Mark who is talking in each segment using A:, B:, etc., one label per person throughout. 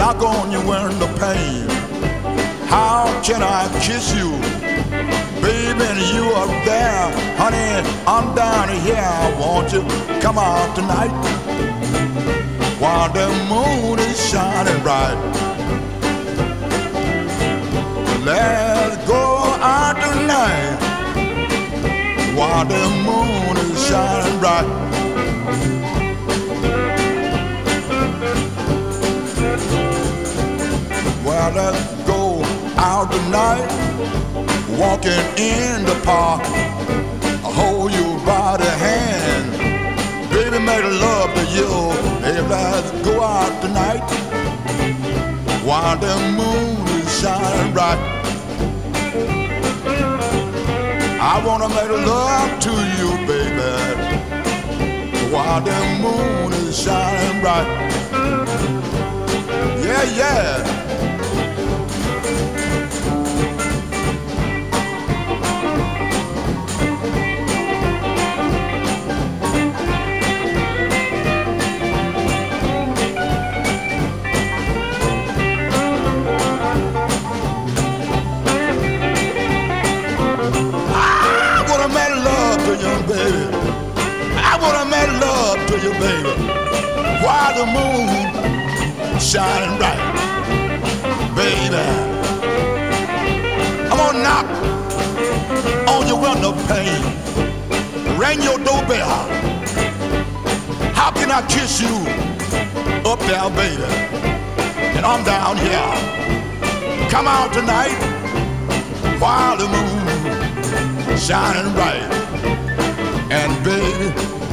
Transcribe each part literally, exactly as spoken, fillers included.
A: knock on your window pane. How can I kiss you? Baby, you up there, honey, I'm down here. Won't you come out tonight while the moon is shining bright? Let's go out tonight while the moon is shining bright. Well, let's go out tonight, walking in the park. I hold you by the hand, baby, make love to you. Hey, let's go out tonight while the moon is shining bright. I wanna make love to you, baby, while the moon is shining bright. Yeah, yeah. Baby, I wanna make love to you, baby, while the moon shining bright. Baby, I'm gonna knock on your window pane, ring your doorbell. How can I kiss you up there, baby? And I'm down here. Come out tonight while the moon shining bright. And baby,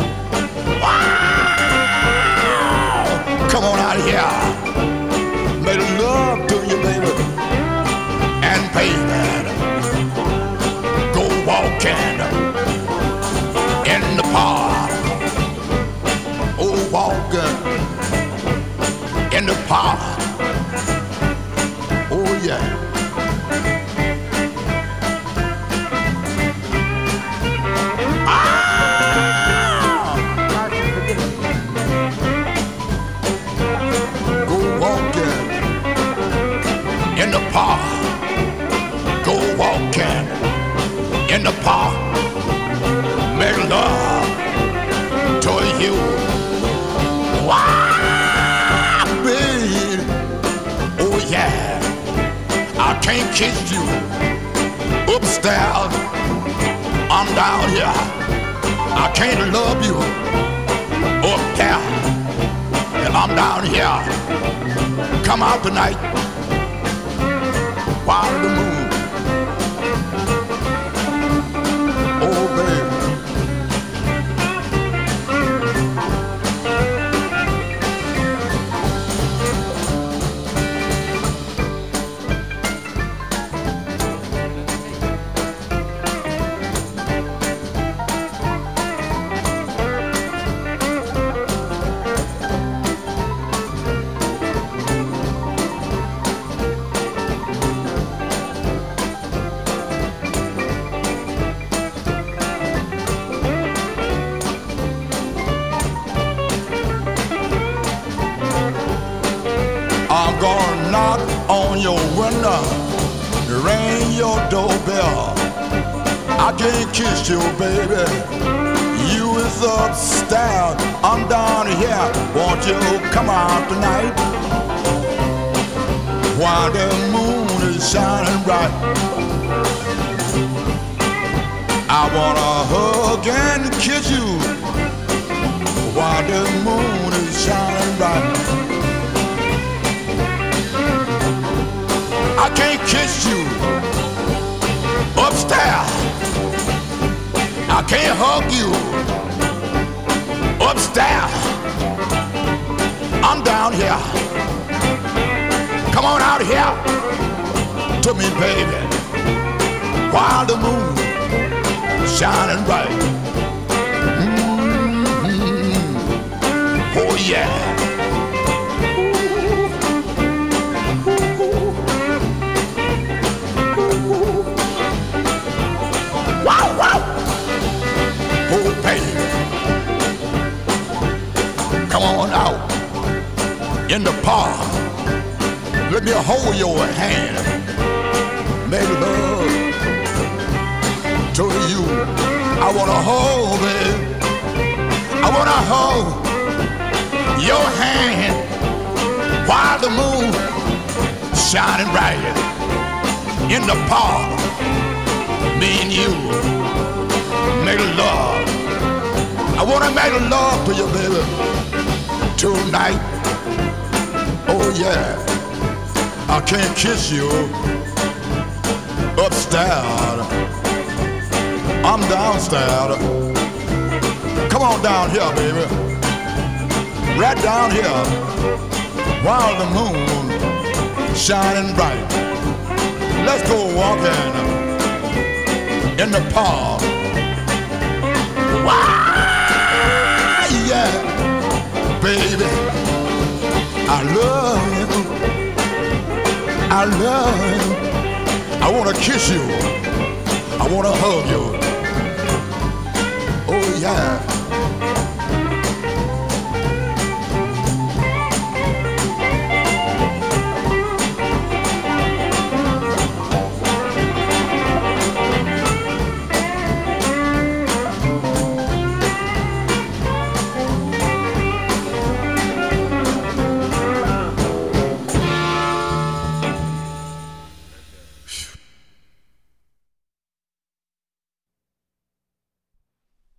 A: wow, come on out here, make love to you, baby. And baby, go walking in the park. Oh, walking in the park. Oh yeah. In the park, go walking in the park, make love to you. Wow, baby, oh yeah, I can't kiss you upstairs, I'm down here. I can't love you up there, and I'm down here. Come out tonight while the moon, oh baby. I'm gonna knock on your window, ring your doorbell. I can't kiss you, baby, you is upstairs, I'm down here. Won't you come out tonight while the moon is shining bright? I wanna hug and kiss you while the moon is shining bright. I can't kiss you upstairs, I can't hug you upstairs, I'm down here. Come on out here to me, baby, while the moon is shining bright. Mm-hmm. Oh yeah. Wow, wow. Oh, baby, come on out in the park, Let me hold your hand. Make love to you. I wanna hold it. I wanna hold your hand while the moon shining bright in the park. Me and you make love. I wanna make love to you, baby, tonight. Oh yeah, I can't kiss you upstairs. I'm downstairs. Come on down here, baby. Right down here, while the moon shining bright. Let's go walking in the park. Why, yeah, baby, I love you. I love you. I wanna kiss you. I wanna hug you. Oh yeah.